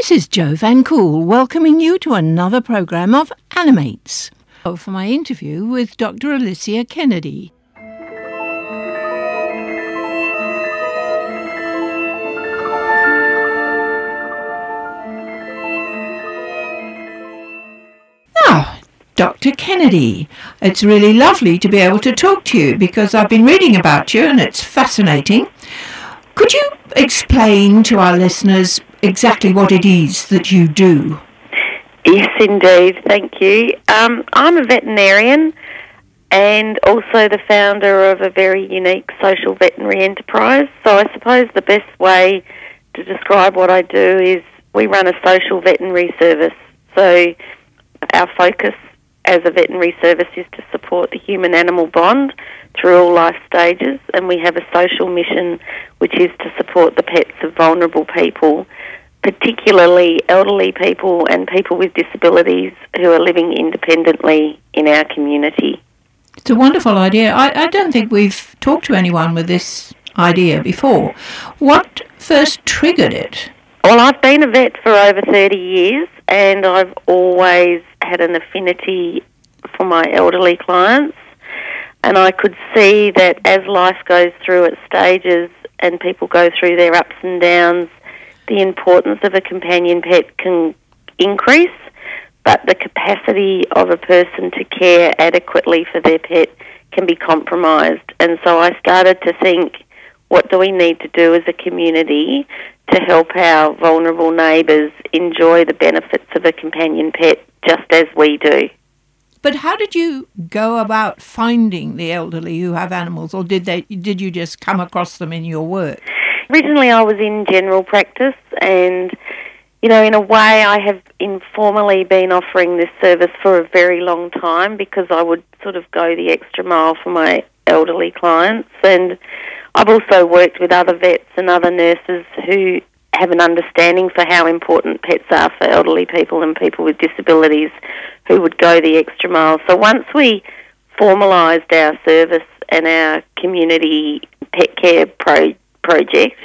This is Jo Van Cool welcoming you to another programme of Animates for my interview with Dr. Alicia Kennedy. Now, Dr. Kennedy, it's really lovely to be able to talk to you because I've been reading about you and it's fascinating. Could you explain to our listeners exactly what it is that you do? Yes, indeed. Thank you. I'm a veterinarian and also the founder of a very unique social veterinary enterprise. So I suppose the best way to describe what I do is we run a social veterinary service. So our focus as a veterinary service is to support the human-animal bond through all life stages, and we have a social mission which is to support the pets of vulnerable people, particularly elderly people and people with disabilities who are living independently in our community. It's a wonderful idea. I don't think we've talked to anyone with this idea before. What first triggered it? Well, I've been a vet for over 30 years and I've always had an affinity for my elderly clients, and I could see that as life goes through its stages and people go through their ups and downs, the importance of a companion pet can increase, but the capacity of a person to care adequately for their pet can be compromised. And so I started to think, what do we need to do as a community to help our vulnerable neighbours enjoy the benefits of a companion pet just as we do? But how did you go about finding the elderly who have animals, or did you just come across them in your work? Originally I was in general practice and, in a way I have informally been offering this service for a very long time because I would sort of go the extra mile for my elderly clients. And I've also worked with other vets and other nurses who have an understanding for how important pets are for elderly people and people with disabilities who would go the extra mile. So once we formalised our service and our community pet care project,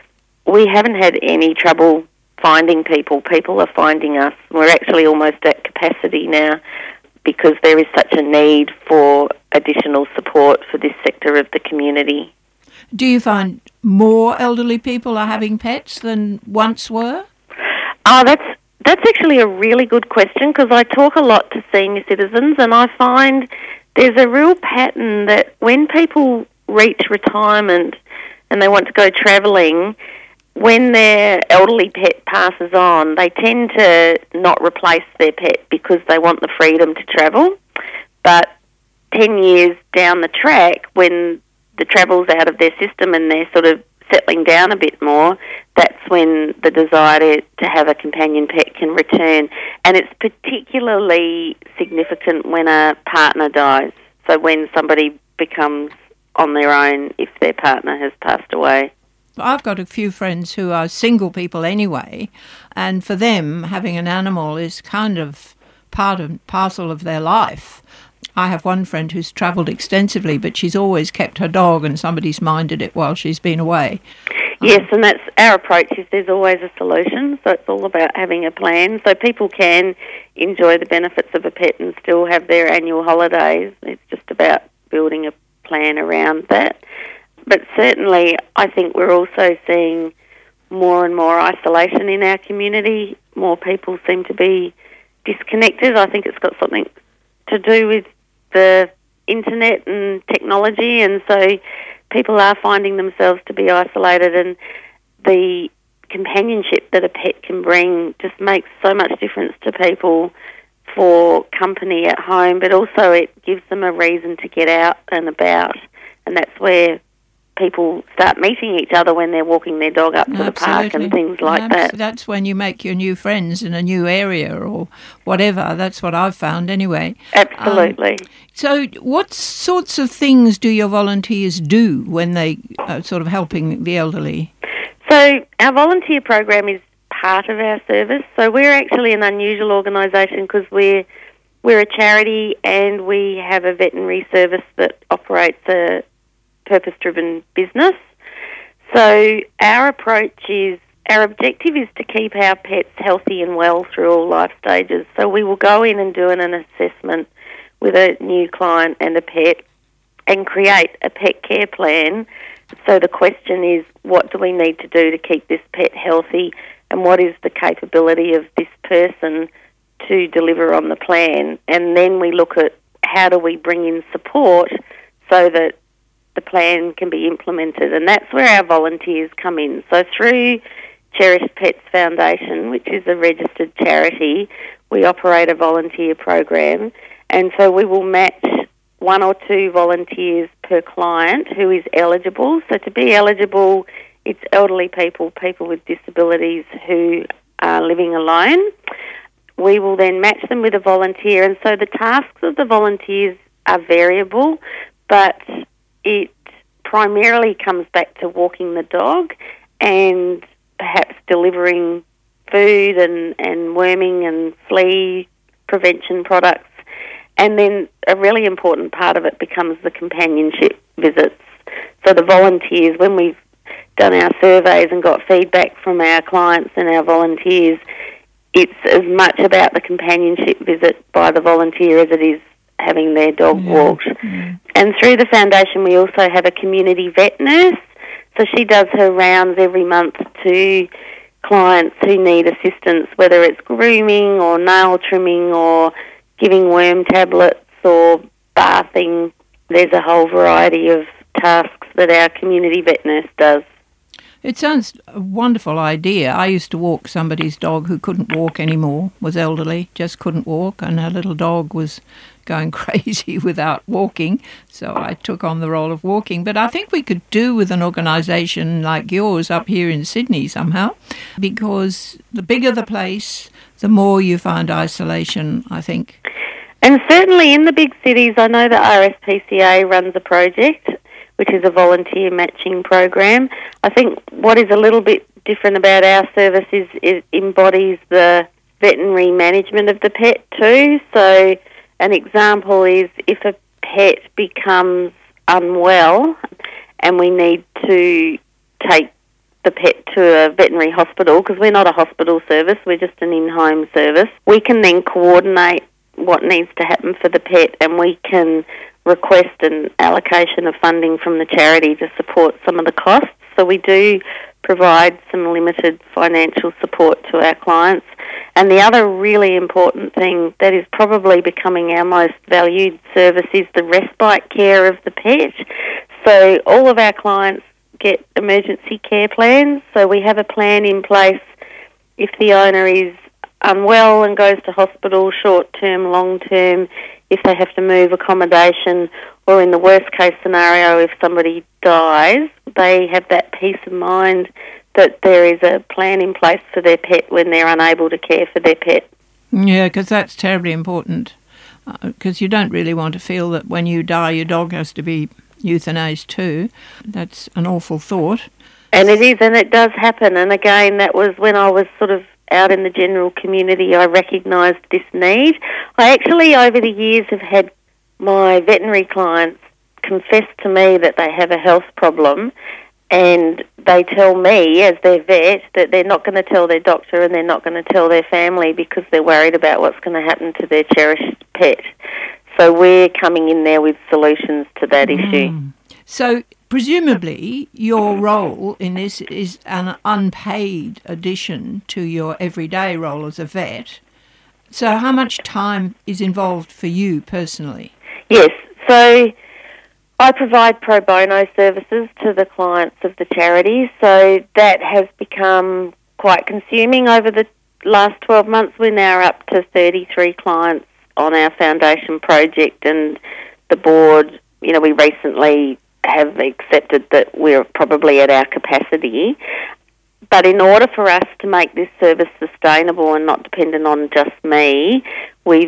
we haven't had any trouble finding people. People are finding us. We're actually almost at capacity now because there is such a need for additional support for this sector of the community. Do you find more elderly people are having pets than once were? Oh, that's actually a really good question because I talk a lot to senior citizens and I find there's a real pattern that when people reach retirement and they want to go travelling, when their elderly pet passes on, they tend to not replace their pet because they want the freedom to travel. But 10 years down the track, when the travel's out of their system and they're sort of settling down a bit more, that's when the desire to have a companion pet can return. And it's particularly significant when a partner dies. So when somebody becomes on their own if their partner has passed away. I've got a few friends who are single people anyway, and for them having an animal is kind of part and parcel of their life. I have one friend who's travelled extensively, but she's always kept her dog and somebody's minded it while she's been away. Yes, and that's our approach is there's always a solution, so it's all about having a plan. So people can enjoy the benefits of a pet and still have their annual holidays. It's just about building a plan around that. But certainly I think we're also seeing more and more isolation in our community. More people seem to be disconnected. I think it's got something to do with the internet and technology, and so people are finding themselves to be isolated, and the companionship that a pet can bring just makes so much difference to people for company at home, but also it gives them a reason to get out and about, and that's where people start meeting each other when they're walking their dog up to the park and things like that. That's when you make your new friends in a new area or whatever. That's what I've found anyway. Absolutely. So what sorts of things do your volunteers do when they are sort of helping the elderly? So our volunteer program is part of our service. So we're actually an unusual organisation because we're a charity and we have a veterinary service that operates a purpose-driven business. So our approach is our objective is to keep our pets healthy and well through all life stages. So we will go in and do an assessment with a new client and a pet and create a pet care plan. So the question is, what do we need to do to keep this pet healthy, and what is the capability of this person to deliver on the plan? And then we look at how do we bring in support so that the plan can be implemented, and that's where our volunteers come in. So through Cherished Pets Foundation, which is a registered charity, we operate a volunteer program, and so we will match 1 or 2 volunteers per client who is eligible. So to be eligible, it's elderly people, people with disabilities who are living alone. We will then match them with a volunteer, and so the tasks of the volunteers are variable, but it primarily comes back to walking the dog and perhaps delivering food and worming and flea prevention products. And then a really important part of it becomes the companionship visits. So the volunteers, when we've done our surveys and got feedback from our clients and our volunteers, it's as much about the companionship visit by the volunteer as it is having their dog walked. Mm. And through the foundation, we also have a community vet nurse. So she does her rounds every month to clients who need assistance, whether it's grooming or nail trimming or giving worm tablets or bathing. There's a whole variety of tasks that our community vet nurse does. It sounds a wonderful idea. I used to walk somebody's dog who couldn't walk anymore, was elderly, just couldn't walk, and her little dog was going crazy without walking, so I took on the role of walking. But I think we could do with an organisation like yours up here in Sydney somehow, because the bigger the place, the more you find isolation, I think. And certainly in the big cities, I know the RSPCA runs a project, which is a volunteer matching program. I think what is a little bit different about our service is it embodies the veterinary management of the pet too. So an example is if a pet becomes unwell and we need to take the pet to a veterinary hospital, because we're not a hospital service, we're just an in-home service, we can then coordinate what needs to happen for the pet, and we can request an allocation of funding from the charity to support some of the costs. So we do provide some limited financial support to our clients. And the other really important thing that is probably becoming our most valued service is the respite care of the pet. So all of our clients get emergency care plans. So we have a plan in place if the owner is unwell and goes to hospital, short-term, long-term, if they have to move accommodation, or in the worst-case scenario, if somebody dies, they have that peace of mind that there is a plan in place for their pet when they're unable to care for their pet. Yeah, because that's terribly important, because you don't really want to feel that when you die your dog has to be euthanized too. That's an awful thought. And it is, and it does happen. And again, that was when I was sort of out in the general community, I recognised this need. I actually, over the years, have had my veterinary clients confess to me that they have a health problem, and they tell me, as their vet, that they're not going to tell their doctor and they're not going to tell their family because they're worried about what's going to happen to their cherished pet. So we're coming in there with solutions to that issue. So presumably your role in this is an unpaid addition to your everyday role as a vet. So how much time is involved for you personally? Yes, so I provide pro bono services to the clients of the charity, so that has become quite consuming over the last 12 months. We're now up to 33 clients on our foundation project, and the board, we recently have accepted that we're probably at our capacity. But in order for us to make this service sustainable and not dependent on just me, we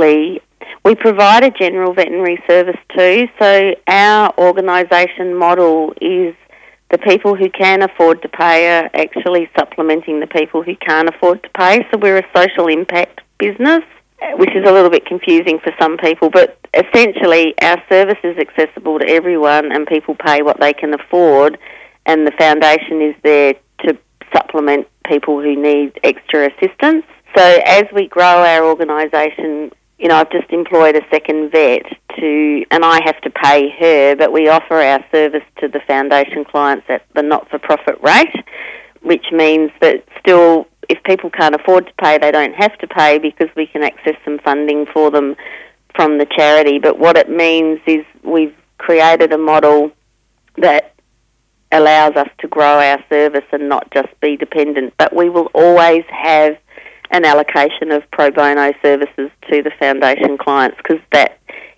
provide a general veterinary service too. So our organisation model is the people who can afford to pay are actually supplementing the people who can't afford to pay. So we're a social impact business, which is a little bit confusing for some people, but essentially our service is accessible to everyone and people pay what they can afford, and the foundation is there to supplement people who need extra assistance. So as we grow our organisation, I've just employed a second vet and I have to pay her, but we offer our service to the foundation clients at the not-for-profit rate, which means that still, if people can't afford to pay, they don't have to pay because we can access some funding for them from the charity. But what it means is we've created a model that allows us to grow our service and not just be dependent. But we will always have an allocation of pro bono services to the foundation clients because that's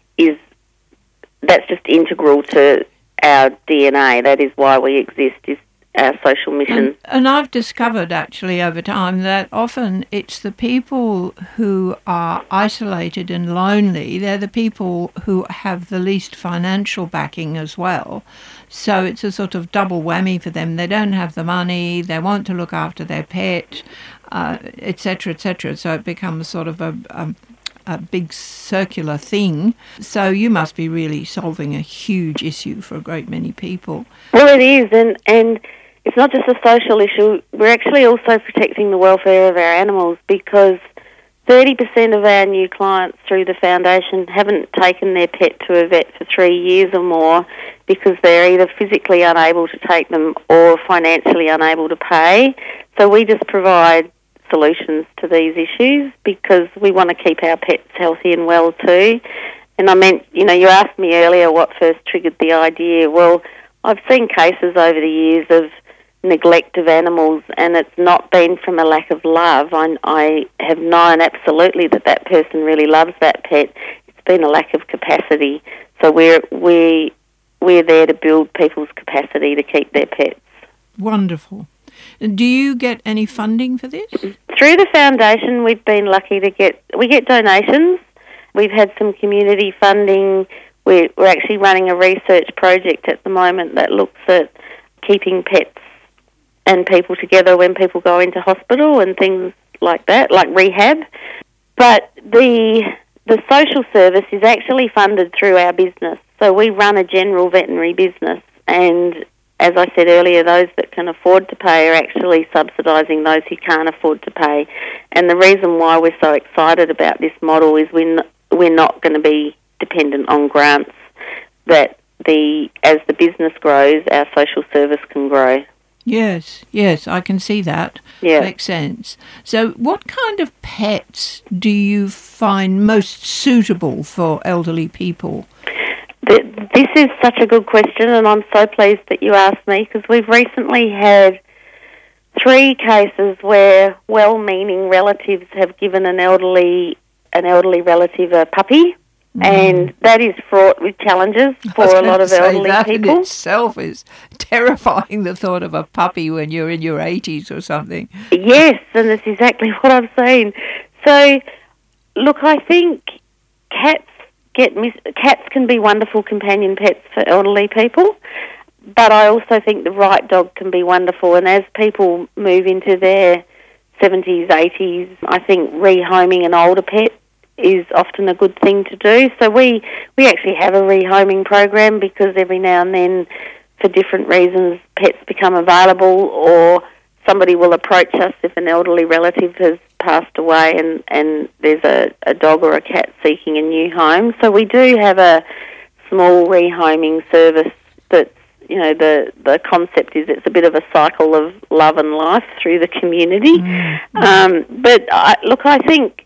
just integral to our DNA. That is why we exist, is our social mission. And I've discovered actually over time that often it's the people who are isolated and lonely, they're the people who have the least financial backing as well. So it's a sort of double whammy for them. They don't have the money, they want to look after their pet, etc., etc. So it becomes sort of a big circular thing. So you must be really solving a huge issue for a great many people. Well, it is, and it's not just a social issue. We're actually also protecting the welfare of our animals because 30% of our new clients through the foundation haven't taken their pet to a vet for 3 years or more because they're either physically unable to take them or financially unable to pay. So we just provide solutions to these issues because we want to keep our pets healthy and well too. And I meant, you asked me earlier what first triggered the idea. Well, I've seen cases over the years of neglect of animals, and it's not been from a lack of love. I have known absolutely that person really loves that pet. It's been a lack of capacity. So we're there to build people's capacity to keep their pets. Wonderful. Do you get any funding for this? Through the foundation, we've been lucky to get donations. We've had some community funding. We're actually running a research project at the moment that looks at keeping pets and people together when people go into hospital and things like that, like rehab. But the social service is actually funded through our business. So we run a general veterinary business, and as I said earlier, those that can afford to pay are actually subsidising those who can't afford to pay. And the reason why we're so excited about this model is we're not going to be dependent on grants, that as the business grows, our social service can grow. Yes, I can see that. Yeah. Makes sense. So what kind of pets do you find most suitable for elderly people? This is such a good question, and I'm so pleased that you asked me because we've recently had 3 cases where well-meaning relatives have given an elderly relative a puppy. And that is fraught with challenges for a lot of elderly people. That in itself is terrifying, the thought of a puppy when you're in your 80s or something. Yes, and that's exactly what I've seen. So, look, I think cats can be wonderful companion pets for elderly people, but I also think the right dog can be wonderful. And as people move into their 70s, 80s, I think rehoming an older pet is often a good thing to do. So we actually have a rehoming program because every now and then, for different reasons, pets become available or somebody will approach us if an elderly relative has passed away and there's a dog or a cat seeking a new home. So we do have a small rehoming service that's, the concept is it's a bit of a cycle of love and life through the community. But I think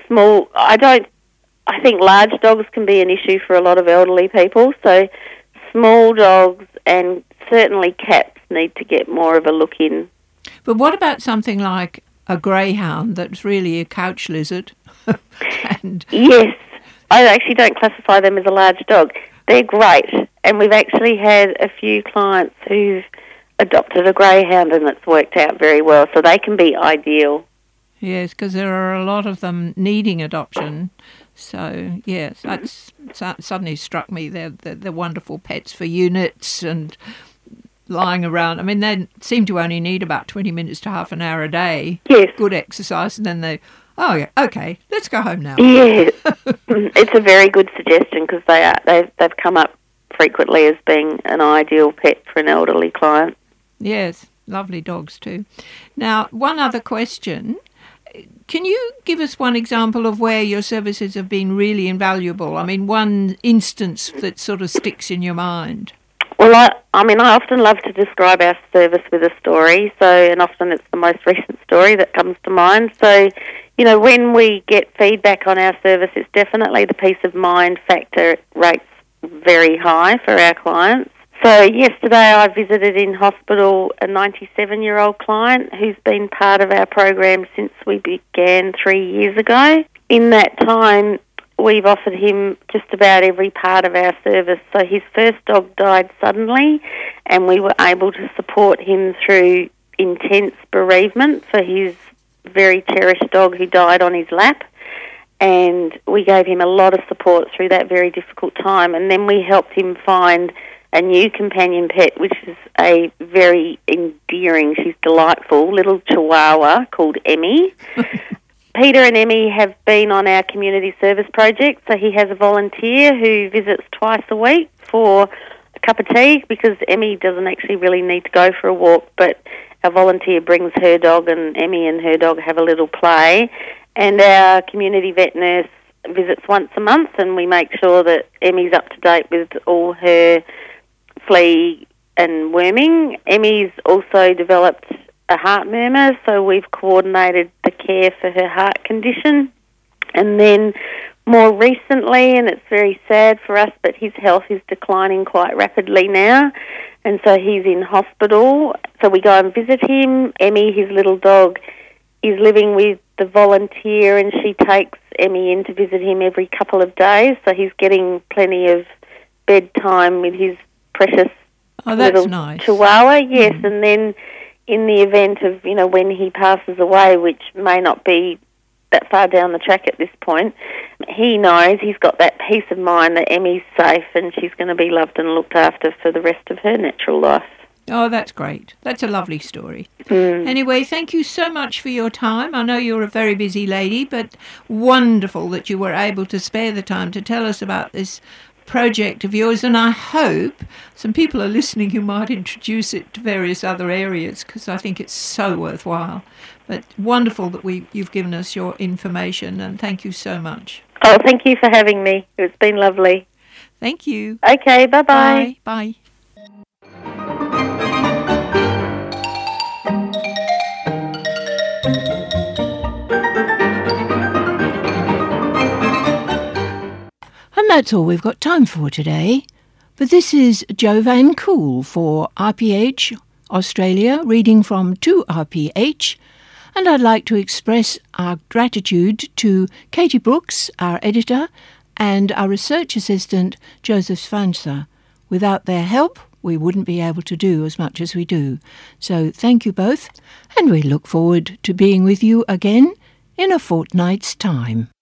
I think large dogs can be an issue for a lot of elderly people. So small dogs and certainly cats need to get more of a look in. But what about something like a greyhound that's really a couch lizard? Yes, I actually don't classify them as a large dog. They're great, and we've actually had a few clients who've adopted a greyhound and it's worked out very well, so they can be ideal. Yes, because there are a lot of them needing adoption. So, yes, that's suddenly struck me. They're wonderful pets for units and lying around. I mean, they seem to only need about 20 minutes to half an hour a day. Yes. Good exercise, and then okay, let's go home now. Yeah, it's a very good suggestion because they've come up frequently as being an ideal pet for an elderly client. Yes, Lovely dogs too. Now, one other question. Can you give us one example of where your services have been really invaluable? I mean, one instance that sort of sticks in your mind. Well, I often love to describe our service with a story, and often it's the most recent story that comes to mind. So, when we get feedback on our service, it's definitely the peace of mind factor rates very high for our clients. So yesterday I visited in hospital a 97-year-old client who's been part of our program since we began 3 years ago. In that time, we've offered him just about every part of our service. So his first dog died suddenly, and we were able to support him through intense bereavement for his very cherished dog who died on his lap. And we gave him a lot of support through that very difficult time. And then we helped him find a new companion pet, which is a very endearing, she's delightful, little chihuahua called Emmy. Peter and Emmy have been on our community service project, so he has a volunteer who visits twice a week for a cup of tea, because Emmy doesn't actually really need to go for a walk, but our volunteer brings her dog, and Emmy and her dog have a little play. And our community vet nurse visits once a month, and we make sure that Emmy's up to date with all her flea and worming. Emmy's also developed a heart murmur, so we've coordinated the care for her heart condition. And then more recently, and it's very sad for us, but his health is declining quite rapidly now, and so he's in hospital. So we go and visit him. Emmy, his little dog, is living with the volunteer, and she takes Emmy in to visit him every couple of days, so he's getting plenty of bedtime with his precious little nice. chihuahua. Yes, and then in the event of, when he passes away, which may not be that far down the track at this point, he knows he's got that peace of mind that Emmy's safe and she's going to be loved and looked after for the rest of her natural life. Oh, that's great. That's a lovely story. Anyway, thank you so much for your time. I know you're a very busy lady, but wonderful that you were able to spare the time to tell us about this project of yours, and I hope some people are listening who might introduce it to various other areas, because I think it's so worthwhile. But wonderful that you've given us your information, and thank you so much. Oh, thank you for having me. It's been lovely. Thank you. Okay, bye-bye. Bye. And that's all we've got time for today. But this is Jo Van Cool for RPH Australia, reading from 2RPH. And I'd like to express our gratitude to Katie Brooks, our editor, and our research assistant, Joseph Svanza. Without their help, we wouldn't be able to do as much as we do. So thank you both, and we look forward to being with you again in a fortnight's time.